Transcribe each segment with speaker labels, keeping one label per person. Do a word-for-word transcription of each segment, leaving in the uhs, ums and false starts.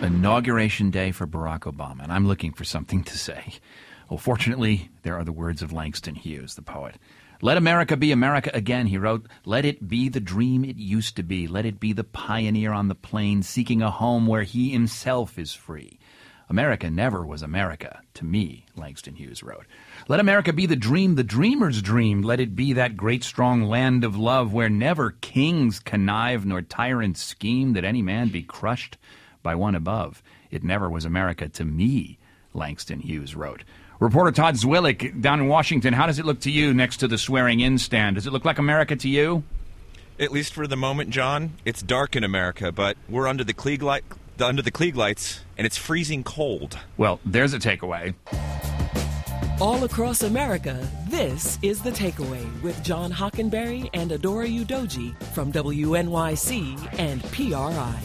Speaker 1: Inauguration Day for Barack Obama, and I'm looking for something to say. Well, fortunately, there are the words of Langston Hughes, the poet. Let America be America again, he wrote. Let it be the dream it used to be. Let it be the pioneer on the plain, seeking a home where he himself is free. America never was America, to me, Langston Hughes wrote. Let America be the dream the dreamers dreamed. Let it be that great strong land of love where never kings connive nor tyrants scheme, that any man be crushed by one above. It never was America to me, Langston Hughes wrote. Reporter Todd Zwillich down in Washington, how does it look to you next to the swearing-in stand? Does it look like America to you?
Speaker 2: At least for the moment, John, it's dark in America, but we're under the Klieg light, under the Klieg lights, and it's freezing cold.
Speaker 1: Well, there's a takeaway.
Speaker 3: All across America, this is The Takeaway with John Hockenberry and Adora Udoji from W N Y C and P R I.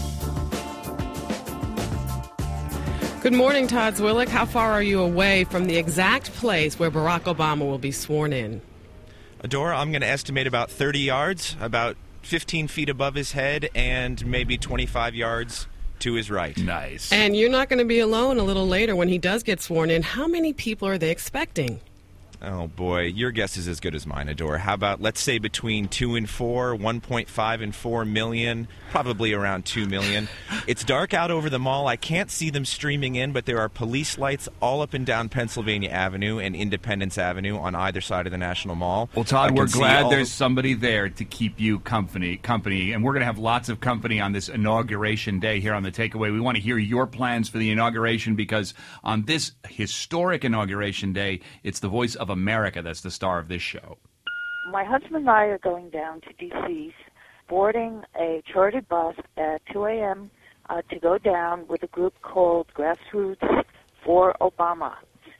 Speaker 4: Good morning, Todd Zwillich. How far are you away from the exact place where Barack Obama will be sworn in?
Speaker 2: Adora, I'm going to estimate about thirty yards, about fifteen feet above his head, and maybe twenty-five yards to his right.
Speaker 1: Nice.
Speaker 4: And you're not going to be alone a little later when he does get sworn in. How many people are they expecting?
Speaker 2: Oh, boy, your guess is as good as mine, Adora. How about, let's say, between two and four, one point five and four million, probably around two million. It's dark out over the mall. I can't see them streaming in, but there are police lights all up and down Pennsylvania Avenue and Independence Avenue on either side of the National Mall.
Speaker 1: Well, Todd, we're glad there's the- somebody there to keep you company, company, and we're going to have lots of company on this Inauguration Day here on The Takeaway. We want to hear your plans for the inauguration, because on this historic Inauguration Day, it's the voice of America that's the star of this show.
Speaker 5: My husband and I are going down to D C, boarding a chartered bus at two a.m. Uh, to go down with a group called Grassroots for Obama.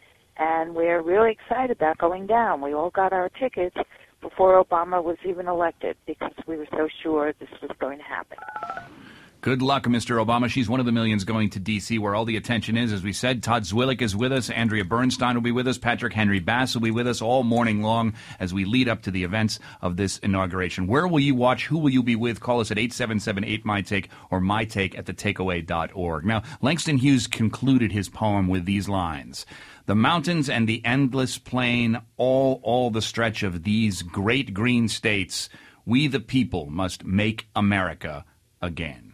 Speaker 5: And we're really excited about going down. We all got our tickets before Obama was even elected because we were so sure this was going to happen.
Speaker 1: Good luck, Mister Obama. She's one of the millions going to D C where all the attention is. As we said, Todd Zwillich is with us. Andrea Bernstein will be with us. Patrick Henry Bass will be with us all morning long as we lead up to the events of this inauguration. Where will you watch? Who will you be with? Call us at eight seven seven eight my take or my take at the takeaway dot org. Now, Langston Hughes concluded his poem with these lines. The mountains and the endless plain, all, all the stretch of these great green states, we the people must make America again.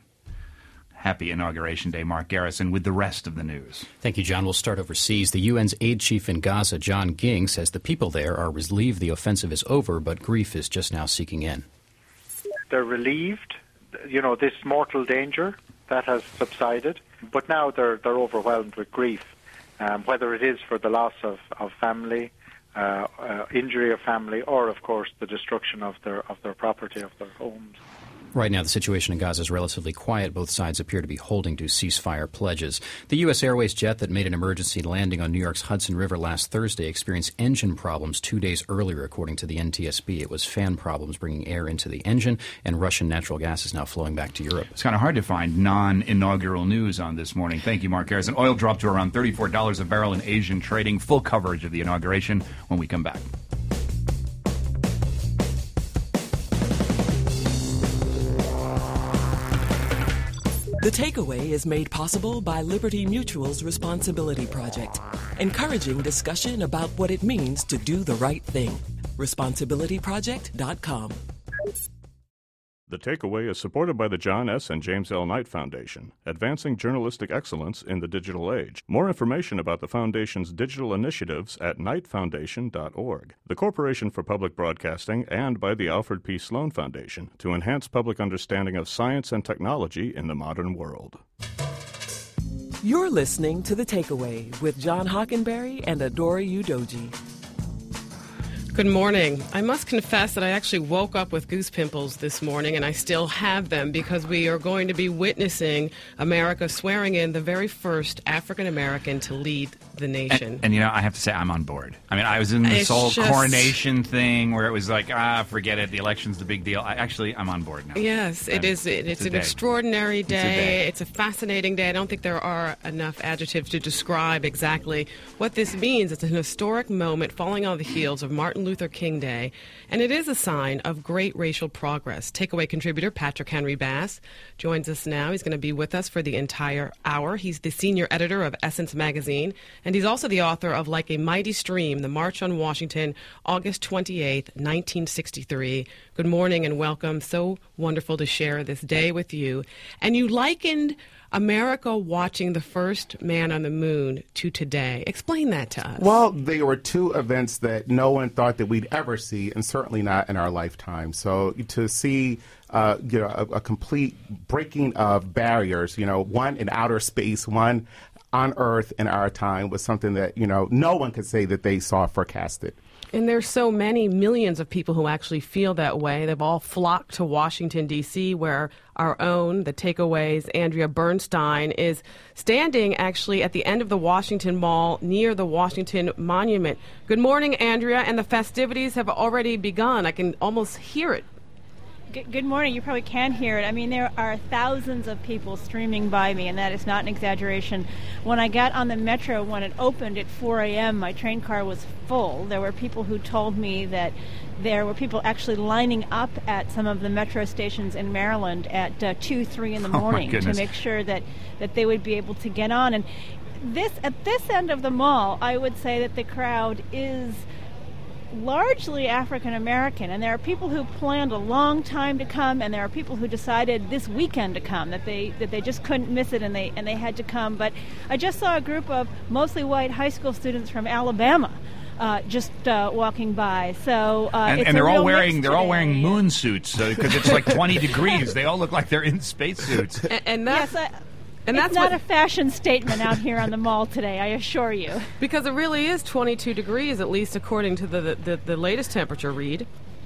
Speaker 1: Happy Inauguration Day, Mark Garrison, with the rest of the news.
Speaker 6: Thank you, John. We'll start overseas. The U N's aid chief in Gaza, John Ging, says the people there are relieved the offensive is over, but grief is just now seeking in.
Speaker 7: They're relieved. You know, this mortal danger, that has subsided, but now they're they're overwhelmed with grief, um, whether it is for the loss of, of family, uh, uh, injury of family, or, of course, the destruction of their of their property, of their homes.
Speaker 6: Right now, the situation in Gaza is relatively quiet. Both sides appear to be holding to ceasefire pledges. The U S Airways jet that made an emergency landing on New York's Hudson River last Thursday experienced engine problems two days earlier, according to the N T S B. It was fan problems bringing air into the engine, and Russian natural gas is now flowing back to Europe.
Speaker 1: It's kind of hard to find non-inaugural news on this morning. Thank you, Mark Garrison. Oil dropped to around thirty-four dollars a barrel in Asian trading. Full coverage of the inauguration when we come back.
Speaker 3: The Takeaway is made possible by Liberty Mutual's Responsibility Project, encouraging discussion about what it means to do the right thing. responsibility project dot com.
Speaker 8: The Takeaway is supported by the John S. and James L. Knight Foundation, advancing journalistic excellence in the digital age. More information about the Foundation's digital initiatives at knight foundation dot org. The Corporation for Public Broadcasting, and by the Alfred P. Sloan Foundation, to enhance public understanding of science and technology in the modern world.
Speaker 3: You're listening to The Takeaway with John Hockenberry and Adora Udoji.
Speaker 4: Good morning. I must confess that I actually woke up with goose pimples this morning, and I still have them because we are going to be witnessing America swearing in the very first African American to lead the nation.
Speaker 1: And, and, you know, I have to say, I'm on board. I mean, I was in this
Speaker 4: It's
Speaker 1: whole
Speaker 4: just-
Speaker 1: coronation thing where it was like, ah, forget it. The election's the big deal. I, actually, I'm on board now.
Speaker 4: Yes, it
Speaker 1: And
Speaker 4: is. It, it's,
Speaker 1: it's a
Speaker 4: an
Speaker 1: day.
Speaker 4: extraordinary day.
Speaker 1: It's a day.
Speaker 4: It's a fascinating day. I don't think there are enough adjectives to describe exactly what this means. It's an historic moment falling on the heels of Martin Luther Luther King Day, and it is a sign of great racial progress. Takeaway contributor Patrick Henry Bass joins us now. He's going to be with us for the entire hour. He's the senior editor of Essence Magazine, and he's also the author of Like a Mighty Stream, The March on Washington, August twenty-eighth, nineteen sixty-three. Good morning and welcome. So wonderful to share this day with you. And you likened America watching the first man on the moon to today. Explain that to us.
Speaker 9: Well, they were two events that no one thought that we'd ever see, and certainly not in our lifetime. So to see uh, you know, a, a complete breaking of barriers, you know, one in outer space, one on Earth in our time, was something that, you know, no one could say that they saw forecasted.
Speaker 4: And there's so many millions of people who actually feel that way. They've all flocked to Washington, D C, where our own, the Takeaway's Andrea Bernstein, is standing actually at the end of the Washington Mall near the Washington Monument. Good morning, Andrea, and the festivities have already begun. I can almost hear it.
Speaker 10: Good morning. You probably can hear it. I mean, there are thousands of people streaming by me, and that is not an exaggeration. When I got on the metro, when it opened at four a.m., my train car was full. There were people who told me that there were people actually lining up at some of the metro stations in Maryland at uh, two, three in the morning
Speaker 1: oh
Speaker 10: to make sure that, that they would be able to get on. And this at this end of the mall, I would say that the crowd is largely African American, and there are people who planned a long time to come, and there are people who decided this weekend to come, that they that they just couldn't miss it, and they and they had to come. But I just saw a group of mostly white high school students from Alabama uh, just uh, walking by. So uh,
Speaker 1: and,
Speaker 10: it's
Speaker 1: and they're
Speaker 10: a
Speaker 1: all
Speaker 10: real
Speaker 1: wearing
Speaker 10: mix
Speaker 1: they're all
Speaker 10: today.
Speaker 1: wearing moon suits because uh, it's like twenty degrees. They all look like they're in spacesuits.
Speaker 4: And, and that's.
Speaker 10: Yes, I,
Speaker 4: And
Speaker 10: it's
Speaker 4: that's
Speaker 10: not
Speaker 4: what,
Speaker 10: a fashion statement out here on the mall today, I assure you.
Speaker 4: because it really is twenty-two degrees, at least according to the, the, the latest temperature read.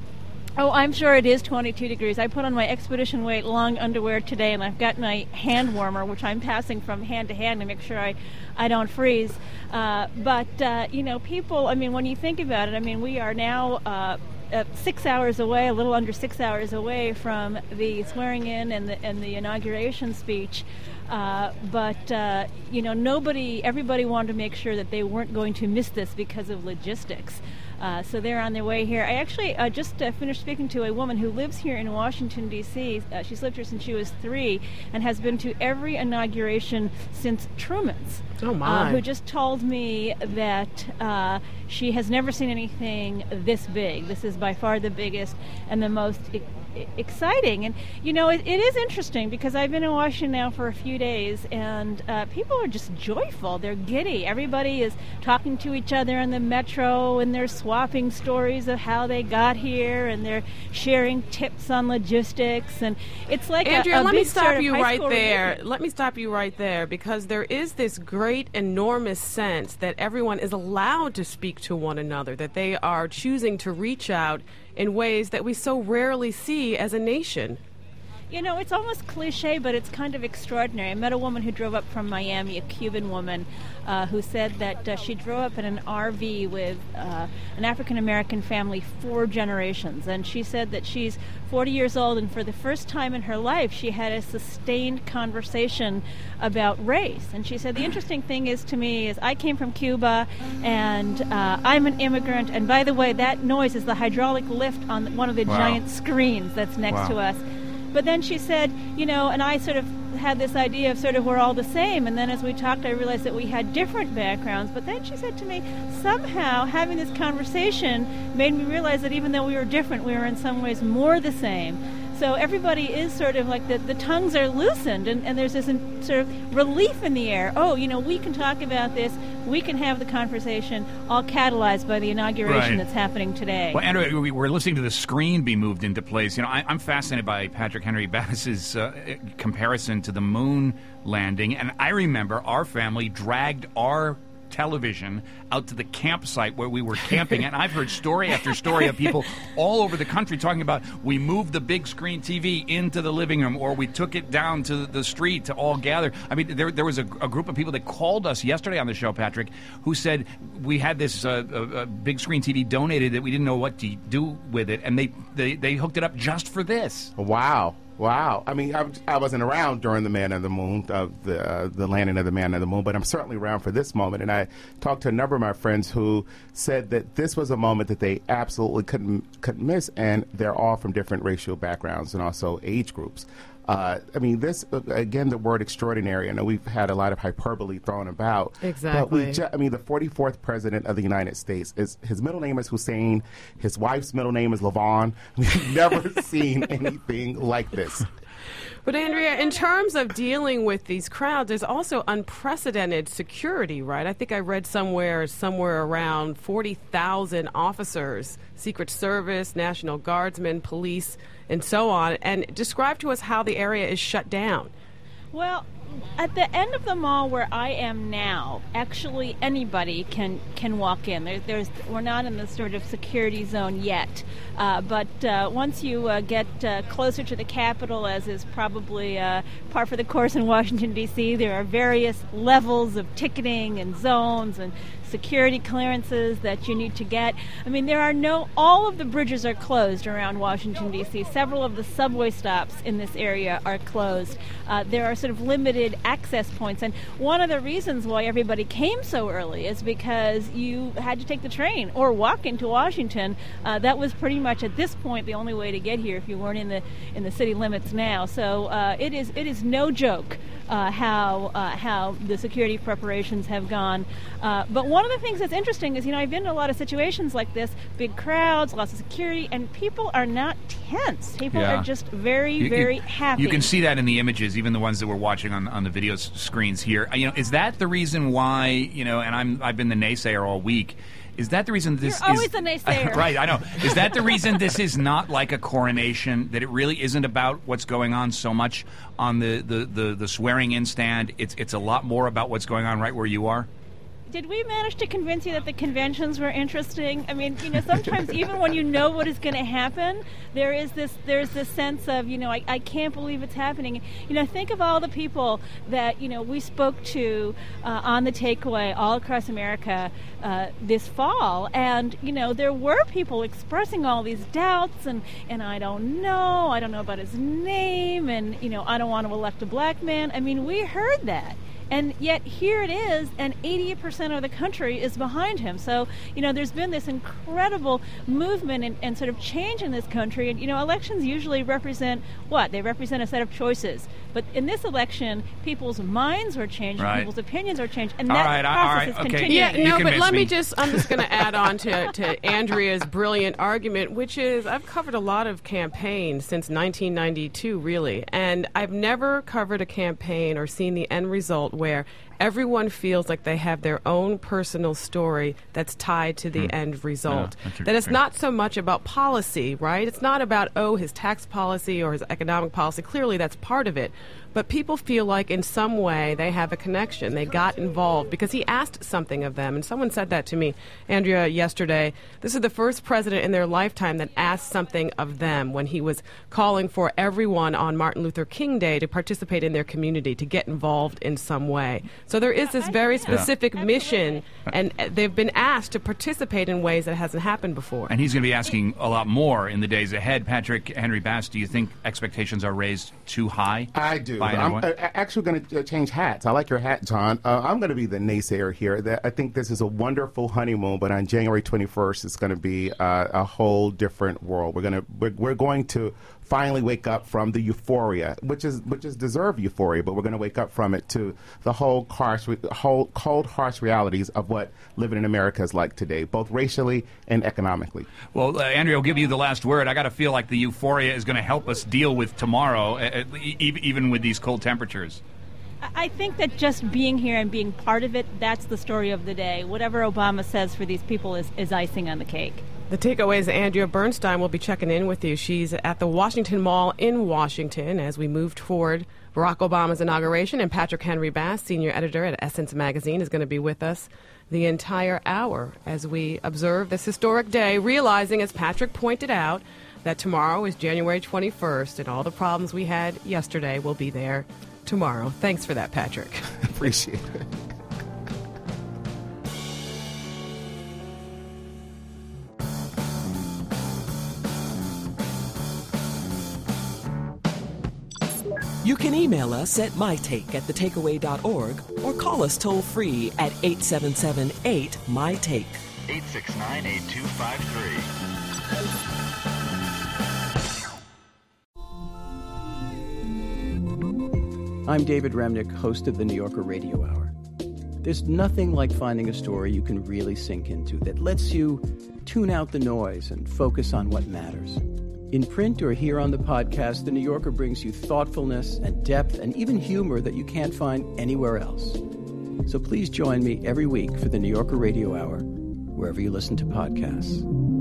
Speaker 10: Oh, I'm sure it is twenty-two degrees. I put on my Expedition Weight long underwear today, and I've got my hand warmer, which I'm passing from hand to hand to make sure I, I don't freeze. Uh, but, uh, you know, people, I mean, when you think about it, I mean, we are now uh, uh, six hours away, a little under six hours away from the swearing in and the, and the inauguration speech. Uh, but, uh, you know, nobody, everybody wanted to make sure that they weren't going to miss this because of logistics. Uh, so they're on their way here. I actually uh, just uh, finished speaking to a woman who lives here in Washington, D C. Uh, she's lived here since she was three and has been to every inauguration since Truman's.
Speaker 4: Oh, my.
Speaker 10: Uh, who just told me that uh, she has never seen anything this big. This is by far the biggest and the most e- exciting. And, you know, it, it is interesting because I've been in Washington now for a few days, and uh, people are just joyful. They're giddy. Everybody is talking to each other on the metro, and they're swapping stories of how they got here, and they're sharing tips on logistics. And it's like
Speaker 4: Andrea,
Speaker 10: a, a
Speaker 4: let
Speaker 10: big
Speaker 4: me stop
Speaker 10: sort of
Speaker 4: you
Speaker 10: high
Speaker 4: right
Speaker 10: school
Speaker 4: there.
Speaker 10: reunion.
Speaker 4: Let me stop you right there, because there is this great, enormous sense that everyone is allowed to speak to one another, that they are choosing to reach out in ways that we so rarely see as a nation.
Speaker 10: You know, it's almost cliche, but it's kind of extraordinary. I met a woman who drove up from Miami, a Cuban woman, uh, who said that uh, she drove up in an R V with uh, an African-American family four generations. And she said that she's forty years old, and for the first time in her life, she had a sustained conversation about race. And she said, the interesting thing is to me is I came from Cuba, and uh, I'm an immigrant. And by the way, that noise is the hydraulic lift on one of the
Speaker 1: Wow.
Speaker 10: giant screens that's next
Speaker 1: Wow.
Speaker 10: to us. But then she said, you know, and I sort of had this idea of sort of we're all the same. And then as we talked, I realized that we had different backgrounds. But then she said to me, somehow having this conversation made me realize that even though we were different, we were in some ways more the same. So everybody is sort of like the, the tongues are loosened, and, and there's this in, sort of relief in the air. Oh, you know, we can talk about this. We can have the conversation, all catalyzed by the inauguration
Speaker 1: Right.
Speaker 10: that's happening today.
Speaker 1: Well, Andrew, we we're listening to the screen be moved into place. You know, I, I'm fascinated by Patrick Henry Bass's uh, comparison to the moon landing, and I remember our family dragged our television out to the campsite where we were camping, and I've heard story after story of people all over the country talking about we moved the big screen T V into the living room, or we took it down to the street to all gather. I mean, there there was a, a group of people that called us yesterday on the show, Patrick, who said we had this uh, uh, uh, big screen T V donated that we didn't know what to do with it, and they, they, they hooked it up just for this.
Speaker 9: Wow. Wow. I mean, I, I wasn't around during the Man on the Moon, uh, the uh, the landing of the Man on the Moon, but I'm certainly around for this moment. And I talked to a number of my friends who said that this was a moment that they absolutely couldn't couldn't miss, and they're all from different racial backgrounds and also age groups. Uh, I mean, this, uh, again, the word extraordinary, I know we've had a lot of hyperbole thrown about.
Speaker 4: Exactly.
Speaker 9: But we ju- I mean, the forty-fourth president of the United States, is his middle name is Hussein. His wife's middle name is Lavon. We've never seen anything like this.
Speaker 4: But, Andrea, in terms of dealing with these crowds, there's also unprecedented security, right? I think I read somewhere, somewhere around forty thousand officers, Secret Service, National Guardsmen, police, and so on. And describe to us how the area is shut down.
Speaker 10: Well, at the end of the mall where I am now, actually anybody can can walk in. There, there's we're not in the sort of security zone yet, uh, but uh, once you uh, get uh, closer to the Capitol, as is probably uh, par for the course in Washington D C, there are various levels of ticketing and zones and security clearances that you need to get. I mean, there are no, all of the bridges are closed around Washington, D C. Several of the subway stops in this area are closed. Uh, there are sort of limited access points. And one of the reasons why everybody came so early is because you had to take the train or walk into Washington. Uh, that was pretty much at this point the only way to get here if you weren't in the in the city limits now. So uh, it is it is no joke uh, how uh, how the security preparations have gone. Uh, but one One of the things that's interesting is, you know, I've been in a lot of situations like this, big crowds, lots of security, and people are not tense. People
Speaker 1: yeah.
Speaker 10: are just very,
Speaker 1: you,
Speaker 10: very
Speaker 1: you,
Speaker 10: happy.
Speaker 1: You can see that in the images, even the ones that we're watching on on the video s- screens here. You know, is that the reason why, you know, and I'm I've been the naysayer all week. Is that the reason this
Speaker 10: You're always
Speaker 1: is...
Speaker 10: a naysayer.
Speaker 1: Right, I know. Is that the reason this is not like a coronation, that it really isn't about what's going on so much on the, the, the, the swearing-in stand? It's It's a lot more about what's going on right where you are?
Speaker 10: Did we manage to convince you that the conventions were interesting? I mean, you know, sometimes even when you know what is going to happen, there is this there's this sense of, you know, I, I can't believe it's happening. You know, think of all the people that, you know, we spoke to uh, on the takeaway all across America uh, this fall. And, you know, there were people expressing all these doubts and, and I don't know, I don't know about his name, and, you know, I don't want to elect a black man. I mean, we heard that. And yet here it is, and eighty percent of the country is behind him. So, you know, there's been this incredible movement and, and sort of change in this country. And, you know, elections usually represent what? They represent a set of choices. But in this election, people's minds are changing,
Speaker 1: right.
Speaker 10: people's opinions are changing, and
Speaker 1: all
Speaker 10: that
Speaker 1: right,
Speaker 10: process
Speaker 1: all right,
Speaker 10: is
Speaker 1: okay.
Speaker 10: continuing.
Speaker 4: Yeah,
Speaker 1: You
Speaker 4: no, but
Speaker 1: convinced
Speaker 4: let me
Speaker 1: me.
Speaker 4: just, I'm just going to add on to, to Andrea's brilliant argument, which is I've covered a lot of campaigns since nineteen ninety-two, really, and I've never covered a campaign or seen the end result where everyone feels like they have their own personal story that's tied to the mm. end result.
Speaker 1: Yeah,
Speaker 4: that it's not so much about policy, right? It's not about, oh, his tax policy or his economic policy. Clearly, that's part of it. But people feel like in some way they have a connection. They got involved because he asked something of them. And someone said that to me, Andrea, yesterday. This is the first president in their lifetime that asked something of them when he was calling for everyone on Martin Luther King Day to participate in their community, to get involved in some way. So there is this very specific yeah. mission, and they've been asked to participate in ways that hasn't happened before.
Speaker 1: And he's going to be asking a lot more in the days ahead. Patrick Henry Bass, do you think expectations are raised too high?
Speaker 9: I do.
Speaker 1: by
Speaker 9: I'm
Speaker 1: anyone?
Speaker 9: uh, actually going to uh, change hats. I like your hat, John. Uh, I'm going to be the naysayer here. That I think this is a wonderful honeymoon, but on January twenty-first, it's going to be uh, a whole different world. We're going to we're, we're going to finally wake up from the euphoria, which is which is deserved euphoria, but we're going to wake up from it to the whole harsh, whole cold, harsh realities of what living in America is like today, both racially and economically.
Speaker 1: Well, uh, Andrea, I'll give you the last word. I got to feel like the euphoria is going to help us deal with tomorrow, uh, e- even with these cold temperatures.
Speaker 10: I think that just being here and being part of it, that's the story of the day. Whatever Obama says for these people is, is icing on the cake.
Speaker 4: The takeaways, Andrea Bernstein will be checking in with you. She's at the Washington Mall in Washington as we move toward Barack Obama's inauguration. And Patrick Henry Bass, senior editor at Essence Magazine, is going to be with us the entire hour as we observe this historic day, realizing, as Patrick pointed out, that tomorrow is January twenty-first, and all the problems we had yesterday will be there tomorrow. Thanks for that, Patrick.
Speaker 9: Appreciate it.
Speaker 3: You can email us at mytake at the takeaway dot org or call us toll free at eight seven seven eight M Y take.
Speaker 11: eight six nine, eight two five three.
Speaker 12: I'm David Remnick, host of the New Yorker Radio Hour. There's nothing like finding a story you can really sink into that lets you tune out the noise and focus on what matters. In print or here on the podcast, The New Yorker brings you thoughtfulness and depth and even humor that you can't find anywhere else. So please join me every week for The New Yorker Radio Hour, wherever you listen to podcasts.